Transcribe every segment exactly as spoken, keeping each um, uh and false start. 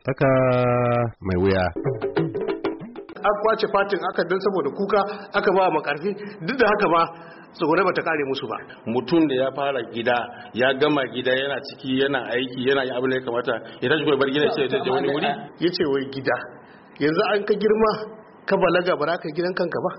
Tsaka mai wuya. An kwace fatin aka dan saboda kuka aka ba makarfi duk da haka ba tsogone bata kare musu ba. Mutum da ya fara gida ya gama gida yana ciki yana aiki yana yin abin da ya kamata ya tashi bar gida sai ya je wani wuri yace wai gida yanzu an ka girma ka balaga ba ka gidan kanka ba.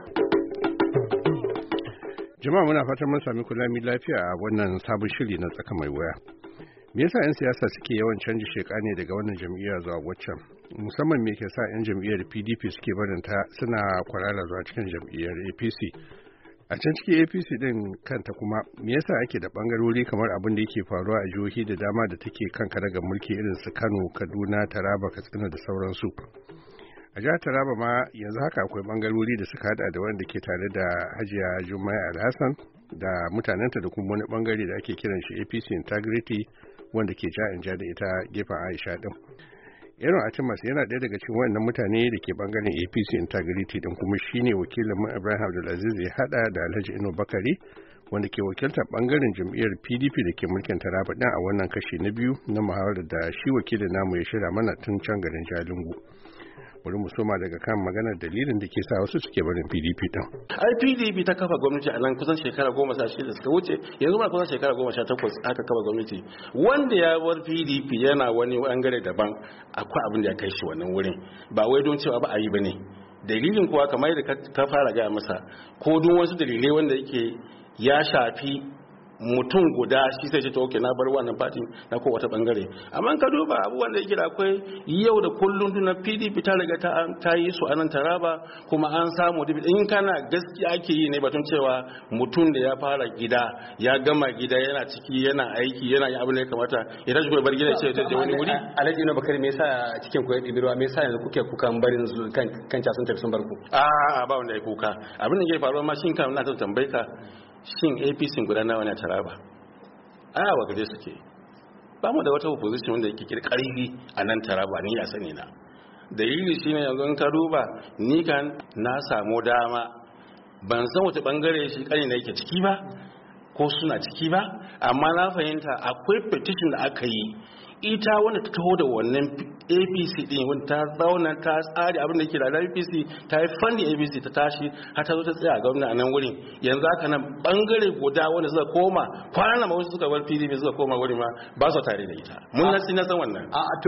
Jama'a muna fatan mun sami kulami lafiya a wannan sabon shiri na tsaka mai wuya. Me yasa 'yan siyasa suke yawan canji sheka ne daga wannan jam'iyya zuwa waccan? Musamman me ke sa 'yan jam'iyyar P D P suke barinta suna kwarara zuwa cikin jam'iyyar A P C? A can cikin A P C din kanta kuma me yasa ake da bangarori kamar abin da yake faruwa a jihohi da dama da take kan karagar mulki irin su Kano, Kaduna, Taraba, Katsina da sauransu? A jihar Taraba ma yanzu haka akwai bangarori da suka hada da wanda ke tare da Hajiya Jummai Alhassan da mutanenta da kuma wani bangare da ake kiran shi A P C Integrity wanda ke ja in ja da ita gefen Aisha din. Yaron Atimas yana ɗaya daga cikin wannan mutane da ke bangaren A P C Integrity din kuma shine wakilin mu Ibrahim Abdulaziz ya hada da Alhaji Ino Bakari wanda ke wakiltar bangaren jam'iyyar P D P da ke mulkin Taraba din a wannan kashi na biyu na muhawarar da shi wakilin namu ya shirya mana tun can garin Jalingo. Bari mu soma daga kan maganar dalilin da ke sa wasu suke barin P D P din. Ai P D P ta kafa gwamnati a nan kusan shekara goma sha shida suka wuce, yanzu ma kusan shekara goma sha takwas aka kafa gwamnati. Wanda ya bar P D P yana wani bangare daban, akwai abin da ya kai shi wannan wurin. Ba wai don cewa ba a yi bane. Dalilin kuwa kamar yadda ka fara gaya masa, ko don wasu dalilai wanda yake ya shafi mutum guda shi sai ce to okay na bar wannan party na ko wata bangare, amma ka duba abubuwan da yake da akwai yau da kullun na P D P ta riga ta ta yi su anan Taraba kuma an samu in kana gaskiya ake yi ne batun cewa mutum da ya fara gida ya gama gida yana ciki yana aiki yana yin abin da ya kamata ya tashi bar gida sai ya je wani wuri. Alhaji Ino Bakari me yasa cikin ku ya dibirwa me yasa yanzu kuke kukan barin kan kan sun tafi sun bar ku? A ba wanda ya kuka abin da ke faruwa ma shin kan na ta tambaye ka shin A P C guda nawa ne Taraba? Aya wa gaje suke. Ba mu da wata opposition wanda yake kirkariri a nan Taraba ni ya sani na. Dalili shine yanzu in ka duba ni kan na samu dama ban san wata bangare shi kani na yake ciki ba ko suna ciki ba, amma na fahimta akwai petition da aka yi ita wanda ta taho da wannan A P C din wanda ta zauna ta tsari abin da yake da A P C ta yi funding A P C ta tashi har ta zo ta tsaya a gwamna a nan wurin. Yanzu haka nan bangare guda wanda suka koma kwanan ma wasu suka bar P D P suka koma wurin ma ba su tare da ita. Mun nasi na san wannan. A to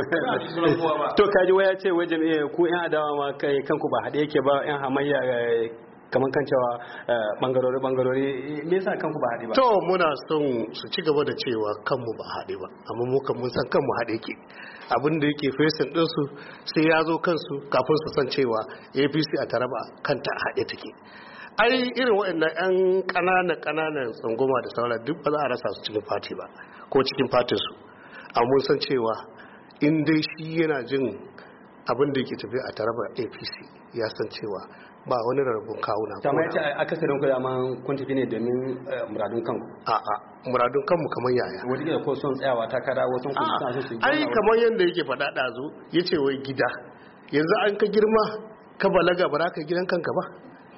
to kaji waya ce wajen ku yan adawa ma kai kanku ba hade yake ba yan hamayya kamar kan cewa bangarori bangarori me yasa kanku ba haɗe ba? To muna son su ci gaba da cewa kanmu ba haɗe ba, amma mu kan mun san kanmu haɗe ke. Abin da yake fesin ɗinsu sai ya zo kansu kafin su san cewa A P C a Taraba kanta haɗe take. Ai irin waɗannan 'yan ƙananan ƙananan tsangoma da sauran duk ba za a rasa su cikin fati ba ko cikin fatin su. Amma mun san cewa in dai shi yana jin abin da yake tafiya a Taraba A P C ya san cewa ba wani rarrabun kawuna. Kamar yace akasarin ku amma kun tafi ne domin muradun kanku. A'a, muradun kanmu kamar yaya. Wata kila ko son tsayawa takara wasu kun sa su su. Ai kamar yanda yake faɗa ɗazu yace wai gida. Yanzu an ka girma ka balaga ba za ka gidan kanka ba.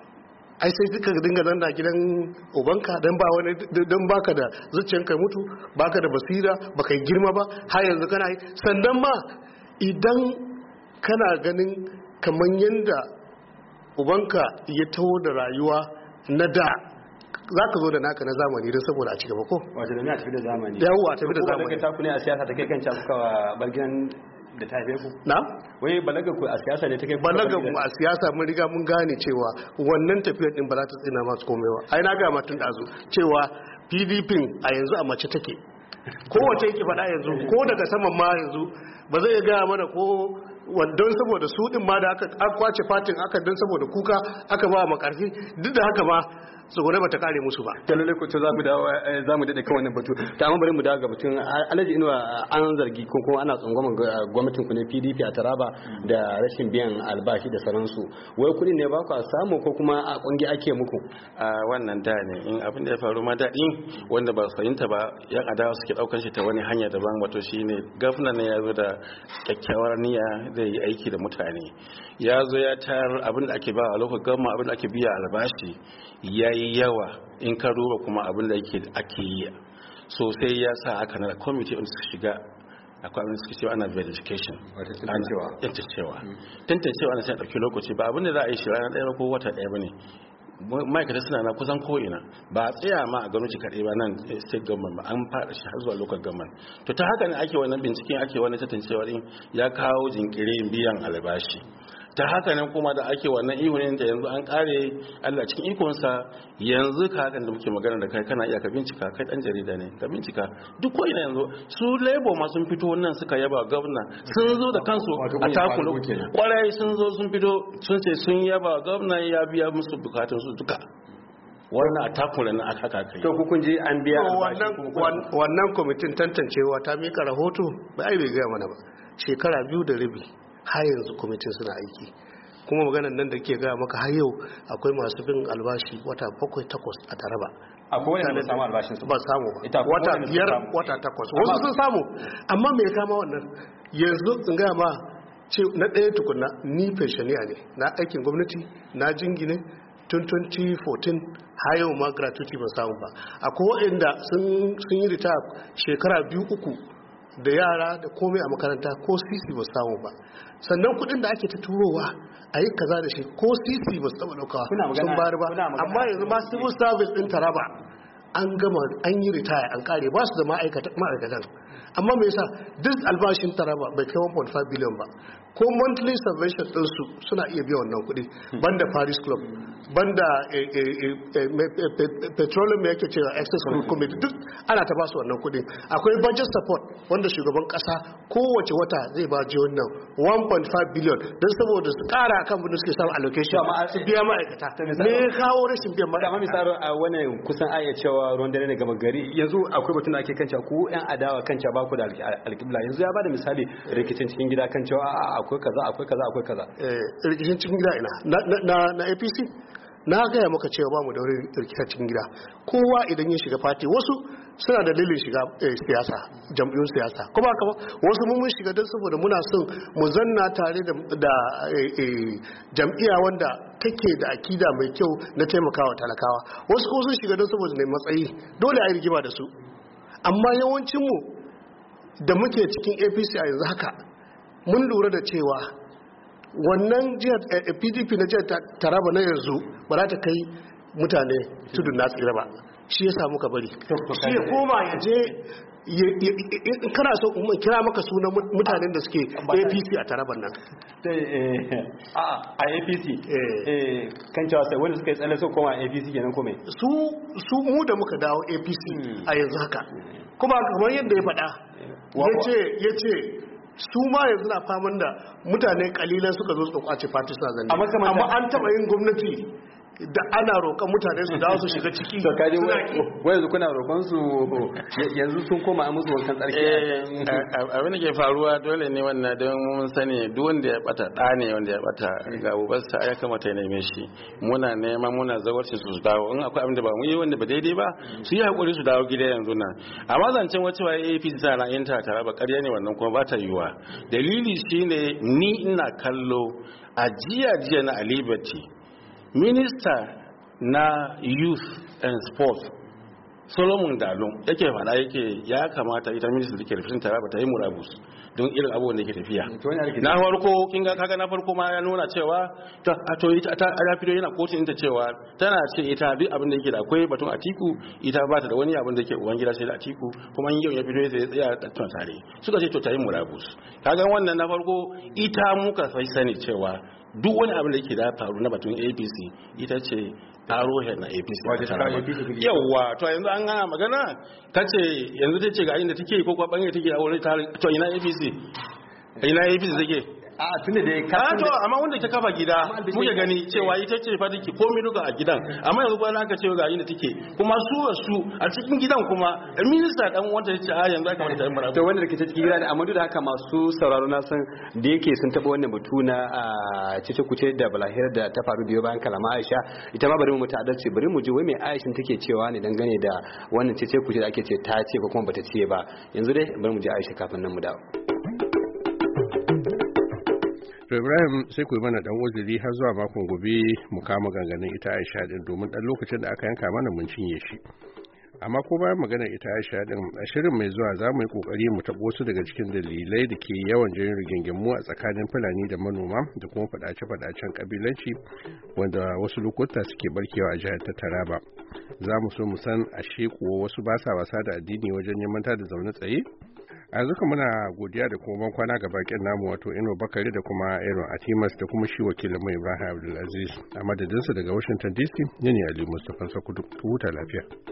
Ai sai duka dinga zanna gidan ubanka dan ba wani dan baka da zuciyanka mutu, baka da basira, baka yi girma ba, har yanzu kana yi. Sannan ma idan kana ganin kamar yanda ubanka ya taho da rayuwa na da za ka zo da naka na zamani don saboda a ci gaba ko? Wato da na tafi da zamani. Yawwa tafi da zamani. Kuma daga ne a siyasa ta kai kan cakuka wa barginan da ta haife ku? Na? Wai balagar ku a siyasa ne ta kai balagar mu a siyasa mun riga mun gane cewa wannan tafiyar din ba za ta tsina masu komai ba. Ai na ga matun dazu cewa P D P a yanzu a mace take. Kowace yake faɗa yanzu ko daga saman ma yanzu ba zai gaya mana ko don saboda su din ma da aka kwace fatin aka don saboda kuka aka ba makarfi duk da haka ma tsogone bata kare musu ba. Ta lalle ko to za mu dawo za mu dade kan wannan batu. Ta amma bari mu dawo ga batun Alhaji Inuwa an zargi ko kuma ana tsangwamin gwamnatin ku ne P D P a Taraba da rashin biyan albashi da sauransu. Wai kudin ne ba ku samu ko kuma a kungi ake muku? A wannan da ne in abin da ya faru ma daɗin wanda ba su fahimta ba yan adawa suke ɗaukar shi ta wani hanya daban, wato shine gwamna ne ya zo da kyakkyawar niyya zai yi aiki da mutane. Ya zo ya tayar abin da ake ba a lokacin gama abin da ake biya albashi ya yi yawa in ka duba kuma abin da ake yi sosai, ya sa aka nada kwamiti wanda su shiga akwai abin da suke cewa ana verification tantancewa tantancewa tantancewa na sai ɗauki lokaci ba abin da za a yi shi ranar ɗaya ko wata ɗaya ba ne ma'aikata suna na kusan ko'ina ba a tsaya ma a gwamnati kaɗai ba nan state government ba an faɗa shi har zuwa local government to ta haka ne ake wannan binciken ake wani tantancewa din ya kawo jinkirin biyan albashi ta haka nan kuma da ake wannan ihunin da yanzu an kare Allah cikin ikonsa yanzu ka hakan da muke magana da kai kana iya ka bincika kai dan jarida ne ka bincika duk ko ina yanzu su labor ma sun fito nan suka yaba gwamna sun zo da kansu a takulu kwarai sun zo sun fito sun ce sun yaba gwamna ya biya musu bukatun su duka wannan a takula na aka kai to kun je an biya wannan wannan kwamitin tantancewa ta mika rahoto ba ai bai ga mana ba shekara biyu da rabi har yanzu kwamitin suna aiki kuma maganar nan da ke gaya maka har yau akwai masu bin albashi wata bakwai takwas a Taraba akwai wanda ba samu albashin su ba samu ba wata biyar wata takwas wasu sun samu amma me kama wannan yanzu in gaya ma ce na ɗaya tukunna ni pensioner ne na aikin gwamnati na jingine tun twenty fourteen har yau ma gratuity ban samu ba akwai waɗanda sun yi rita shekara biyu uku da yara da komai a makaranta ko sisi ba samu ba sannan kudin da ake ta turowa a yi kaza da shi ko sisi ba su taba daukawa sun bari ba amma yanzu ma civil service din Taraba an gama an yi ritaya an kare ba su da ma'aikatan amma me yasa duk albashin Taraba bai kai one point five billion ba ko monthly subvention ɗinsu suna iya biya wannan kuɗi banda Paris Club banda petroleum yake cewa excess of committee duk ana ta basu wannan kuɗi akwai budget support wanda shugaban ƙasa kowace wata zai ba jihohin nan one point five billion don saboda su ƙara kan bin suke samun allocation su biya ma'aikata me ya kawo rashin biyan ma'aikata amma misali a wannan kusan aya cewa ruwan dare ne gaba gari yanzu akwai batun da ake kanca ku yan adawa kanca ba ku da alƙibla yanzu ya bada misali rikicin cikin gida kan cewa akwai kaza akwai kaza akwai kaza eh rikicin cikin gida ina na na A P C na gaya maka cewa ba mu da rikicin cikin gida kowa idan ya shiga fati wasu suna da dalilin shiga siyasa jam'iyyun siyasa kuma kama wasu mun shiga don saboda muna son mu zanna tare da jam'iyya wanda take da akida mai kyau na taimakawa talakawa wasu ko sun shiga don saboda ne matsayi dole a yi rigima da su amma yawancinmu da muke cikin A P C a yanzu haka mun lura da cewa wannan jihar P D P na jihar Taraba na yanzu ba za ta kai mutane tudun na tsira ba shi ya samu ka bari shi ya koma ya je kana so umar kira maka sunan mutanen da suke A P C a Taraban nan a A P C kan cewa sai wanda suka yi tsalle so koma A P C kenan kome su mu da muka dawo A P C a yanzu haka kuma kamar yadda ya faɗa ya ce su ma yanzu na faman da mutane kalilan suka zo suka kwace fati suna zanne amma an taba yin gwamnati da ana roƙon mutane su dawo su shiga ciki to kaje wai yanzu kuna roƙon su yanzu sun koma a musu wankan tsarki abin da ke faruwa dole ne wannan don mun sani duk wanda ya bata da ne wanda ya bata ga ubarsa ya kamata ya neme shi muna neman muna zawarci su dawo in akwai abin da ba mu yi wanda ba daidai ba su yi hakuri su dawo gida yanzu nan amma zancen wacce wa A P C tana yin ta tara ba ƙarya ne wannan kuma ba ta yiwa dalili shine ni ina kallo a jiya jiya na Liberty Minister na Youth and Sports Solomon Dalun yake fada yake ya kamata ita minister da ke rufin Taraba ta yi murabus don irin abubuwan da ke tafiya na farko kin ga kaga na farko ma ya nuna cewa ta to ita ta fito yana kotun ta cewa tana ce ita duk abin da yake da akwai batun Atiku ita ba ta da wani abin da yake uban gida sai da Atiku kuma yau ya fito sai ya tsaya da tare suka ce to ta yi murabus kaga wannan na farko ita muka sai sani cewa duk wani abin da yake da faru na batun A P C ita ce arohe na A P C yawa to yanzu an gana magana kace yanzu ta ce ga inda take ko kwa bangare take a wurin to ina A P C ina A P C take a tunda da ka to amma wanda ta kafa gida muke gani cewa ita ce fa take komai duka a gidan amma yanzu ba aka ce ga inda take kuma su su a cikin gidan kuma minista dan wanda ya ce a yanzu aka mata mara to wanda take cikin gida amma duk da haka masu sauraro na san da yake sun taba wannan batu na cece kuce da balahir da ta faru biyo bayan kalama Aisha ita ma bari mu ta adalci bari mu ji wai mai Aisha take cewa ne dangane da wannan cece kuce da ake ce ta ce ko kuma bata ce ba yanzu dai bari mu ji Aisha kafin nan mu dawo to Ibrahim sai ku yi mana dan uzuri har zuwa makon gobe mu kama ganganin ita Aisha din domin dan lokacin da aka yanka mana mun cinye shi amma ko bayan magana ita Aisha din a shirin mai zuwa za mu yi kokari mu taɓo wasu daga cikin dalilai da ke yawan janyo rigingimu a tsakanin Fulani da manoma da kuma faɗace-faɗacen kabilanci wanda wasu lokuta suke barkewa a jihar ta Taraba. Za mu so mu san ashe kuwa wasu ba sa wasa da addini wajen neman ta da zaune tsaye. A yanzu kuma muna godiya da kuma ban kwana ga bakin namu wato Ino Bakari da kuma Aaron Atimas da kuma shi wakilin mu Ibrahim Abdulaziz. A madadinsu daga Washington D C, ne ne Ali Mustapha Sokoto. Huta lafiya.